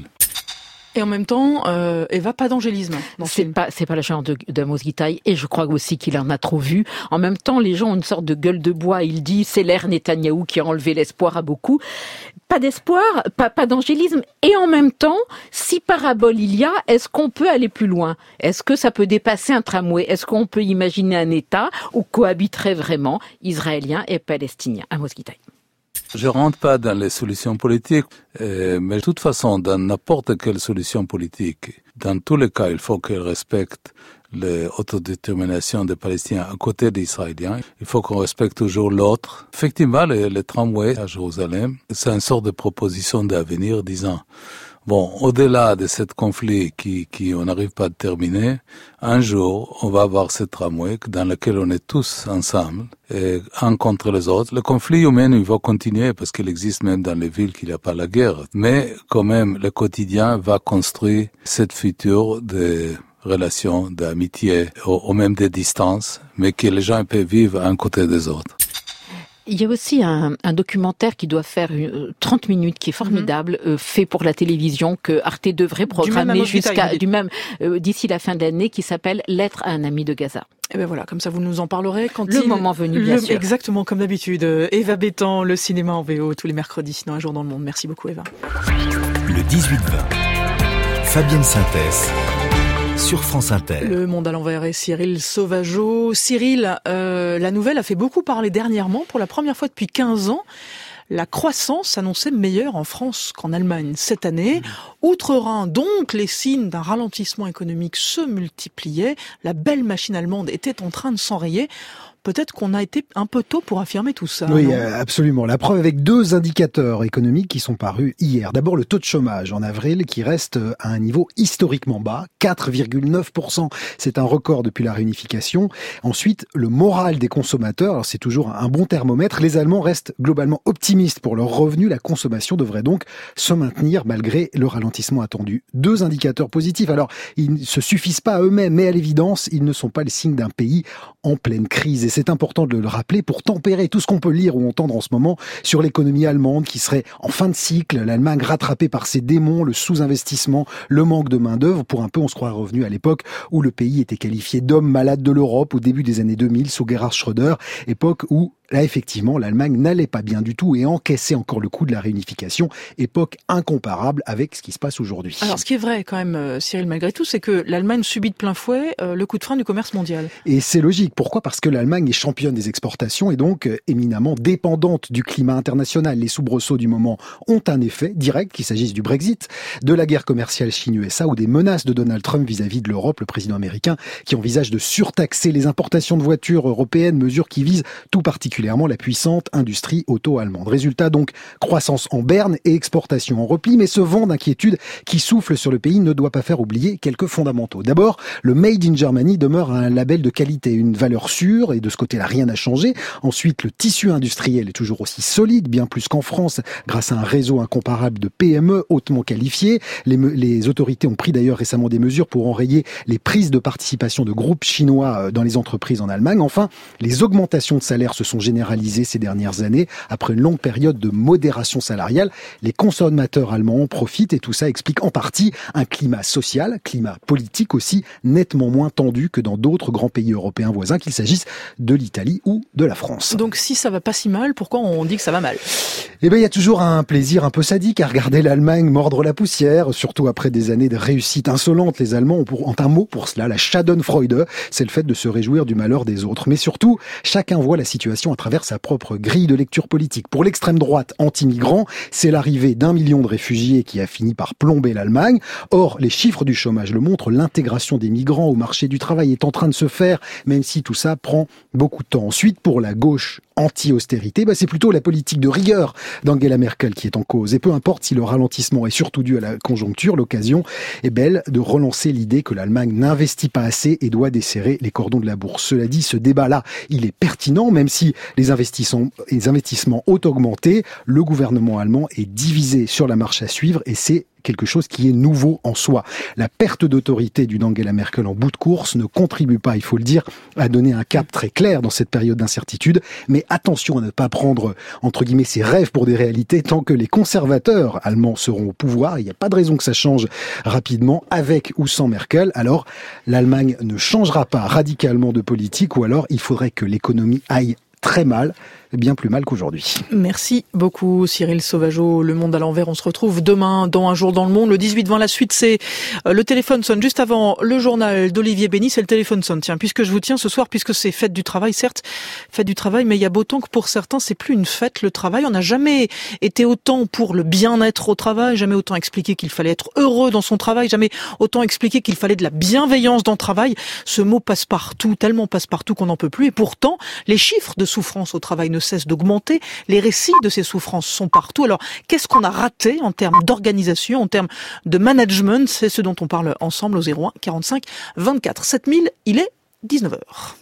Et en même temps, euh, Eva, pas d'angélisme. C'est pas, c'est pas le genre de, d'Amos Gitaï, et je crois aussi qu'il en a trop vu. En même temps, les gens ont une sorte de gueule de bois. Il dit, c'est l'ère Netanyahou qui a enlevé l'espoir à beaucoup. Pas d'espoir, pas, pas d'angélisme. Et en même temps, si parabole il y a, est-ce qu'on peut aller plus loin? Est-ce que ça peut dépasser un tramway? Est-ce qu'on peut imaginer un État où cohabiteraient vraiment Israéliens et Palestiniens? Amos Gitaï. Je rentre pas dans les solutions politiques, euh, mais de toute façon, dans n'importe quelle solution politique, dans tous les cas, il faut qu'elle respecte l'autodétermination des Palestiniens à côté des Israéliens. Il faut qu'on respecte toujours l'autre. Effectivement, le, le tramway à Jérusalem, c'est une sorte de proposition d'avenir disant, bon, au-delà de ce conflit qui, qui on n'arrive pas à terminer, un jour, on va avoir ce tramway dans lequel on est tous ensemble, et un contre les autres. Le conflit humain, il va continuer parce qu'il existe même dans les villes qu'il n'y a pas la guerre. Mais quand même, le quotidien va construire cette future de relations, d'amitié, ou, ou même de distance, mais que les gens peuvent vivre un côté des autres. Il y a aussi un, un documentaire qui doit faire une, trente minutes, qui est formidable, mmh. euh, fait pour la télévision, que Arte devrait programmer jusqu'à du même euh, d'ici la fin de l'année, qui s'appelle Lettre à un ami de Gaza. Et ben voilà, comme ça vous nous en parlerez quand le il... moment venu, bien le... sûr. Exactement, comme d'habitude. Eva Bétan, le cinéma en V O tous les mercredis dans Un jour dans le monde. Merci beaucoup, Eva. Le dix-huit vingt. Fabienne Synthèse. Sur France Inter. Le Monde à l'envers et Cyril Sauvageau. Cyril, euh, la nouvelle a fait beaucoup parler dernièrement. Pour la première fois depuis quinze ans, la croissance s'annonçait meilleure en France qu'en Allemagne cette année. Outre-Rhin, donc, les signes d'un ralentissement économique se multipliaient. La belle machine allemande était en train de s'enrayer. Peut-être qu'on a été un peu tôt pour affirmer tout ça. Oui, non absolument. La preuve avec deux indicateurs économiques qui sont parus hier. D'abord, le taux de chômage en avril qui reste à un niveau historiquement bas, quatre virgule neuf pour cent. C'est un record depuis la réunification. Ensuite, le moral des consommateurs. Alors, c'est toujours un bon thermomètre. Les Allemands restent globalement optimistes pour leurs revenus. La consommation devrait donc se maintenir malgré le ralentissement attendu. Deux indicateurs positifs. Alors, ils ne se suffisent pas à eux-mêmes, mais à l'évidence, ils ne sont pas le signe d'un pays en pleine crise. Et c'est important de le rappeler pour tempérer tout ce qu'on peut lire ou entendre en ce moment sur l'économie allemande qui serait en fin de cycle, l'Allemagne rattrapée par ses démons, le sous-investissement, le manque de main-d'œuvre. Pour un peu, on se croit revenu à l'époque où le pays était qualifié d'homme malade de l'Europe au début des années deux mille sous Gerhard Schröder, époque où là effectivement l'Allemagne n'allait pas bien du tout et encaissait encore le coup de la réunification, époque incomparable avec ce qui se passe aujourd'hui. Alors ce qui est vrai quand même, Cyril, malgré tout, c'est que l'Allemagne subit de plein fouet euh, le coup de frein du commerce mondial. Et c'est logique. Pourquoi ? Parce que l'Allemagne est championne des exportations et donc euh, éminemment dépendante du climat international. Les soubresauts du moment ont un effet direct, qu'il s'agisse du Brexit, de la guerre commerciale Chine-U S A ou des menaces de Donald Trump vis-à-vis de l'Europe, le président américain qui envisage de surtaxer les importations de voitures européennes, mesure qui vise tout particulièrement la puissante industrie auto-allemande. Résultat donc, croissance en berne et exportation en repli, mais ce vent d'inquiétude qui souffle sur le pays ne doit pas faire oublier quelques fondamentaux. D'abord, le Made in Germany demeure un label de qualité, une valeur sûre, et de ce côté-là, rien n'a changé. Ensuite, le tissu industriel est toujours aussi solide, bien plus qu'en France, grâce à un réseau incomparable de P M E hautement qualifiés. Les, les autorités ont pris d'ailleurs récemment des mesures pour enrayer les prises de participation de groupes chinois dans les entreprises en Allemagne. Enfin, les augmentations de salaire se sont généralisées ces dernières années. Après une longue période de modération salariale, les consommateurs allemands en profitent et tout ça explique en partie un climat social, climat politique aussi, nettement moins tendu que dans d'autres grands pays européens voisins, qu'il s'agisse de l'Italie ou de la France. Donc si ça va pas si mal, pourquoi on dit que ça va mal ? Eh bien, il y a toujours un plaisir un peu sadique à regarder l'Allemagne mordre la poussière, surtout après des années de réussite insolente. Les Allemands ont, pour, ont un mot pour cela, la Schadenfreude, c'est le fait de se réjouir du malheur des autres. Mais surtout, chacun voit la situation à travers sa propre grille de lecture politique. Pour l'extrême droite anti-migrants, c'est l'arrivée d'un million de réfugiés qui a fini par plomber l'Allemagne. Or, les chiffres du chômage le montrent, l'intégration des migrants au marché du travail est en train de se faire, même si tout ça prend beaucoup de temps. Ensuite, pour la gauche anti-austérité, bah c'est plutôt la politique de rigueur d'Angela Merkel qui est en cause. Et peu importe si le ralentissement est surtout dû à la conjoncture, l'occasion est belle de relancer l'idée que l'Allemagne n'investit pas assez et doit desserrer les cordons de la bourse. Cela dit, ce débat-là, il est pertinent, même si les investissements, les investissements ont augmenté. Le gouvernement allemand est divisé sur la marche à suivre et c'est quelque chose qui est nouveau en soi. La perte d'autorité d'une Angela Merkel en bout de course ne contribue pas, il faut le dire, à donner un cap très clair dans cette période d'incertitude. Mais attention à ne pas prendre, entre guillemets, ses rêves pour des réalités tant que les conservateurs allemands seront au pouvoir. Il n'y a pas de raison que ça change rapidement, avec ou sans Merkel. Alors, l'Allemagne ne changera pas radicalement de politique ou alors il faudrait que l'économie aille très mal, bien plus mal qu'aujourd'hui. Merci beaucoup Cyril Sauvageau. Le Monde à l'envers, on se retrouve demain dans Un jour dans le monde. Le dix-huit vingt, la suite, c'est le téléphone sonne juste avant le journal d'Olivier Bény. C'est le téléphone sonne. Tiens, puisque je vous tiens ce soir, puisque c'est fête du travail, certes, fête du travail, mais il y a beau temps que pour certains, c'est plus une fête, le travail. On n'a jamais été autant pour le bien-être au travail, jamais autant expliqué qu'il fallait être heureux dans son travail, jamais autant expliqué qu'il fallait de la bienveillance dans le travail. Ce mot passe partout, tellement passe partout qu'on n'en peut plus. Et pourtant, les chiffres de souffrance au travail ne cessent d'augmenter. Les récits de ces souffrances sont partout. Alors, qu'est-ce qu'on a raté en termes d'organisation, en termes de management ? C'est ce dont on parle ensemble au zéro un quarante-cinq vingt-quatre sept mille. Il est dix-neuf heures.